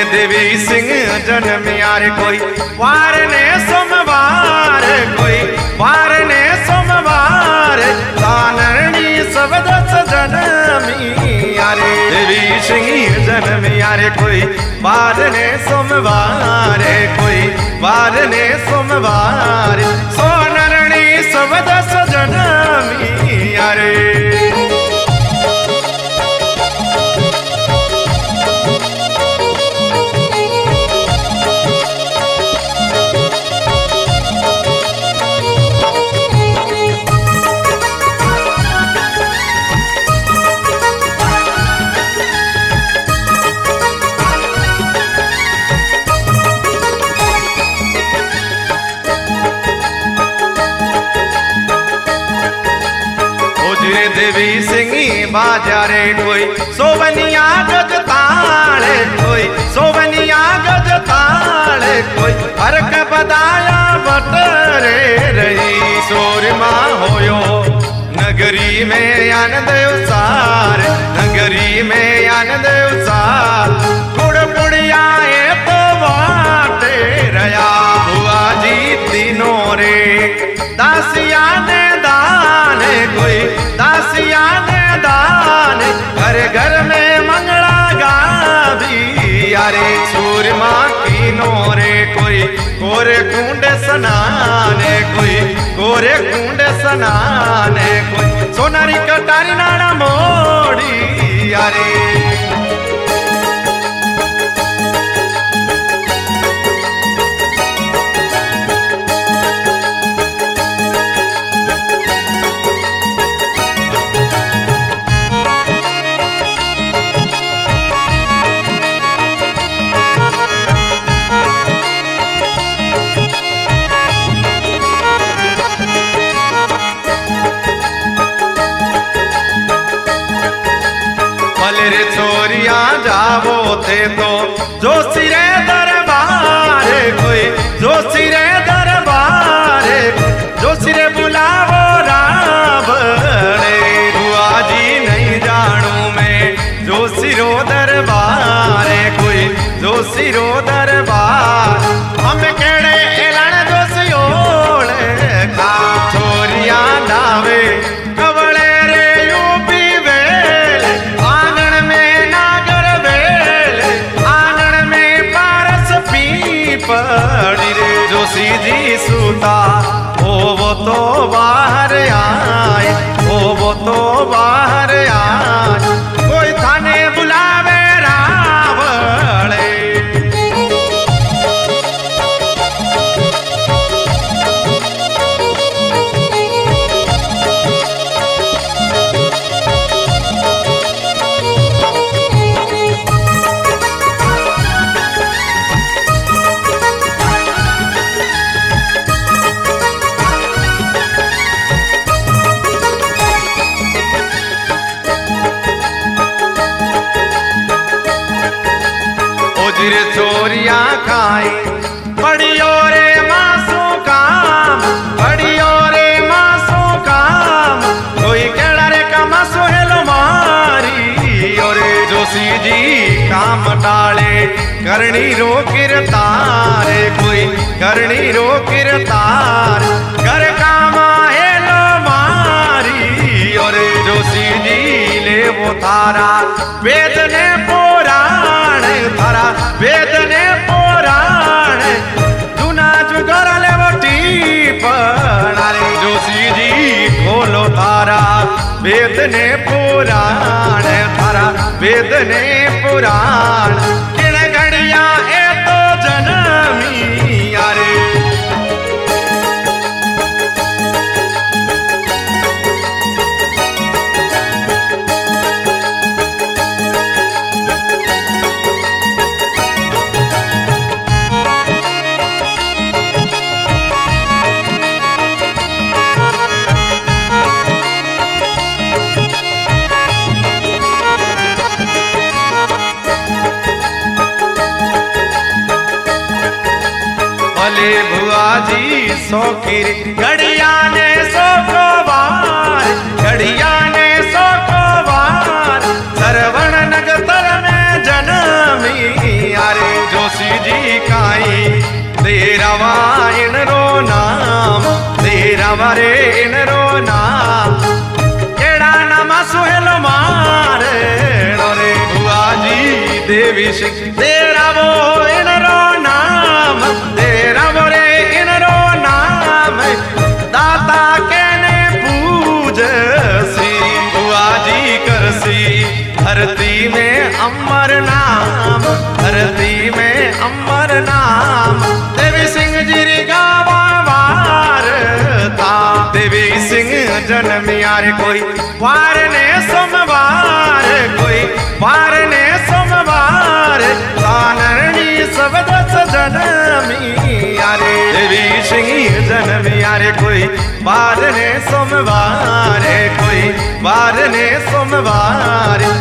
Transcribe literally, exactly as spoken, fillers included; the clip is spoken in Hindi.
देवी सिंह जन्म यार कोई वार ने सोमवार कोई वार ने सोमवार तानरणी सब दस जन्मी यारे देवी सिंह जन्म यार कोई वार ने सोमवार कोई वार ने सोमवार सोनरणी सब दस जन्मी यारे। देवी सिंही बाजारे कोई सोवनिया गज ताले कोई सोवनिया गज ताले कोई हरक बदाया बटरे रही सोरमा होयो नगरी में आन देव सार नगरी में आन देव सार गुड़ गुड़िया तो बाटे रया हुआ जी तीनों रे दासिया ने दान कोई दासिया ने दान घर घर में मंगला गावी यारे सूरमा की नोरे कोई गोरे कुंड स्नान कोई गोरे कुंड स्नान कोई सोनारी कटारी नाना मोड़ी यारे। छोरिया जावो थे तो जो सिरे दरबार कोई जो सिरे दरबार जो सिरे बुलावो रावणे हुआ जी नहीं जानू मैं जो सिरो दरबार कोई जो सिरो दरबार हम केड़े एलन जो सियोल का छोरिया नावे कवले रे यूपी वेल आंगन में नागर वेल आंगन में पारस पीपड़ी रे जोशी जी सूता ओ वो तो बाहर आए ओ वो तो बाहर आए कोई थाने बुलावे रावणे। छोरिया खाई बड़ियो रे मासू काम बड़ियो रे मासू काम कोई केड़ा रे कमासो हेलो मारी और जोशी जी काम टाले करनी रो किरतार कोई करनी रो किरतार कर काम हेलो मारी और जोशी जी ले वो थारा वेद ने पुराण थारा वेद ने पुराण जूना जुगर ले वटी पड़ारे जोशी जी खोलो थारा वेद ने पुराण थारा वेद ने पुराण किण घड़िया ए तो जनमी यारे। भुआ जी सोखिर घड़िया ने सो को बार घड़िया ने सो को बार सरवण नगतर में जनमी यारे वरे इनरो नाम केड़ा नाम सुहेलो मारे रे बुआ जी देवी सिंह तेरा वो इनरो नाम तेरा वो रे इनरो नाम दाता केने पूज सी बुआ जी करसी धरती में अमर नाम धरती में अमर नाम देवी सिंह जी री गावा वारता देवी सिंह जन्म यार कोई वार ने सोमवार कोई वार ने सोमवार सानरणी सब दस जनमी यारे देवी सिंह जन्म यारे कोई वार ने सोमवार कोई वार ने सोमवार